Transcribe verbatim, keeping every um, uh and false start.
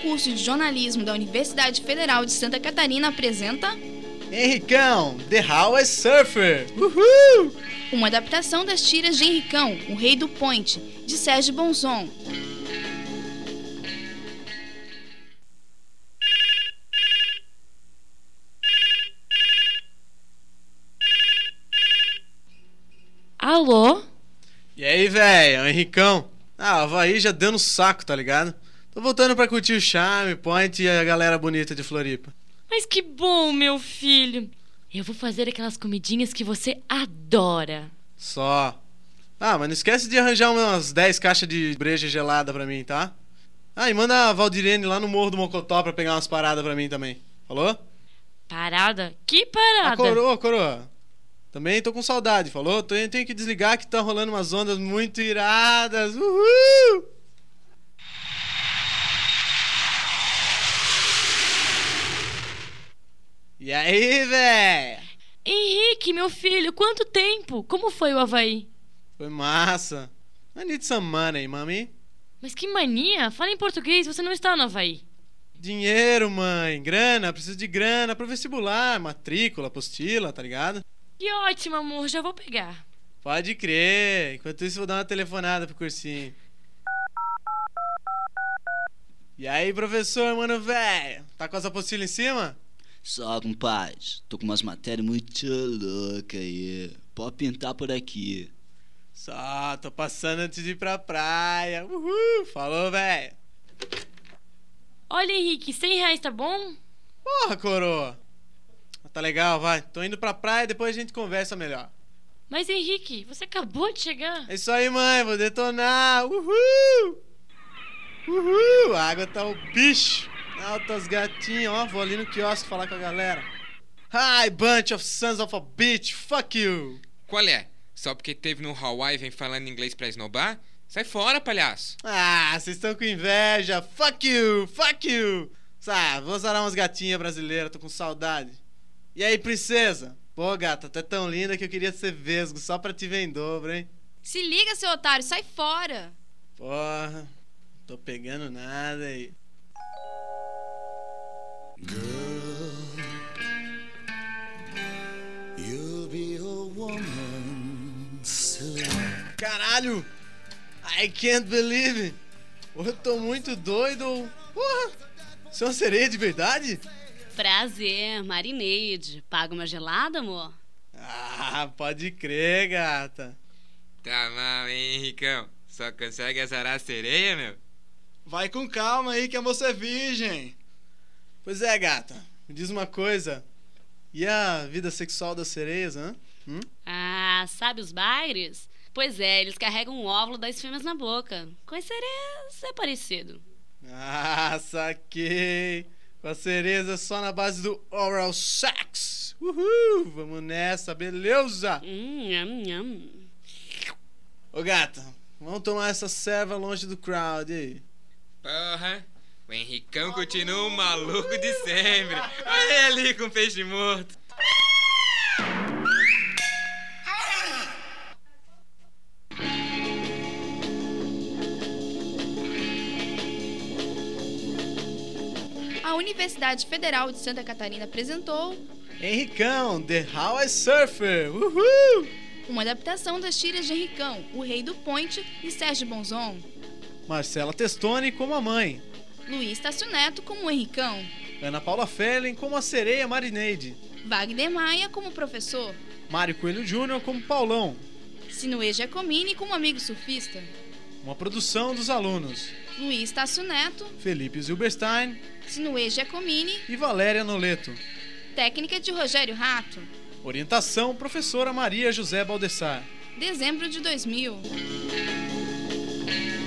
curso de jornalismo da Universidade Federal de Santa Catarina apresenta Henricão, The Hawaii Surfer. Uhul! Uma adaptação das tiras de Henricão, o Rei do Point, de Sérgio Bonzon. Alô? E aí, velho, é o Henricão. Ah, o Havaí já deu no saco, tá ligado? Tô voltando pra curtir o Charme, Point e a galera bonita de Floripa. Mas que bom, meu filho. Eu vou fazer aquelas comidinhas que você adora. Só. Ah, mas não esquece de arranjar umas dez caixas de breja gelada pra mim, tá? Ah, e manda a Valdirene lá no Morro do Mocotó pra pegar umas paradas pra mim também. Falou? Parada? Que parada? A coroa, coroa. Também tô com saudade, falou? Tenho, tenho que desligar que tá rolando umas ondas muito iradas. Uhul! E aí, véi? Henrique, meu filho, quanto tempo? Como foi o Havaí? Foi massa. I need some money, mami. Mas que mania! Fala em português, você não está no Havaí. Dinheiro, mãe. Grana, preciso de grana pro vestibular, matrícula, apostila, tá ligado? Que ótimo, amor, já vou pegar. Pode crer. Enquanto isso, vou dar uma telefonada pro cursinho. E aí, professor, mano, velho? Tá com as apostilas em cima? Só, compadre. Tô com umas matérias muito loucas aí. Pode pintar por aqui. Só, tô passando antes de ir pra praia. Uhul! Falou, velho. Olha, Henrique, cem reais tá bom? Porra, coroa. Tá legal, vai. Tô indo pra praia e depois a gente conversa melhor. Mas, Henrique, você acabou de chegar. É isso aí, mãe. Vou detonar. Uhul! Uhul! A água tá o bicho. Altas gatinhas. Ó, vou ali no quiosque falar com a galera. Hi, bunch of sons of a bitch. Fuck you. Qual é? Só porque teve no Hawaii e vem falando inglês pra esnobar? Sai fora, palhaço. Ah, vocês estão com inveja. Fuck you. Fuck you. Sabe, vou zarar umas gatinhas brasileiras. Tô com saudade. E aí, princesa? Pô, gata, tu é tão linda que eu queria ser vesgo só pra te ver em dobro, hein? Se liga, seu otário, sai fora! Porra, não tô pegando nada aí. Girl, you'll be a woman soon. Caralho! I can't believe it! Ou eu tô muito doido. Porra! Você é uma sereia de verdade? Prazer, Marineide. Paga uma gelada, amor? Ah, pode crer, gata. Tá mal, hein, Henricão? Só consegue azarar a sereia, meu? Vai com calma aí que a moça é virgem. Pois é, gata. Me diz uma coisa. E a vida sexual das sereias, hã? Hum? Ah, sabe os bagres? Pois é, eles carregam um óvulo das fêmeas na boca. Com as sereias é parecido. Ah, saquei. Com a cereza só na base do oral sex. Uhul, vamos nessa, beleza? Hum, nham, nham. Ô gata, vamos tomar essa serva longe do crowd aí. Porra, o Henricão continua um maluco de sempre. Olha ele ali com peixe morto. A Universidade Federal de Santa Catarina apresentou Henricão, The Hawaii Surfer. Uhul! uma adaptação das tiras de Henricão, o Rei do Point, de Sérgio Bonzon. Marcela Testoni como a mãe. Luiz Tássio Neto como o Henricão. Ana Paula Fellen como a sereia Marineide. Wagner Maia como professor. Mário Coelho Júnior como Paulão. Sinuê Giacomini como amigo surfista. Uma produção dos alunos Luiz Tássio Neto, Felipe Zilberstein Sinuê Giacomini, e Valéria Noleto. técnica de Rogério Rato. Orientação, professora Maria José Baldessar. Dezembro de dois mil.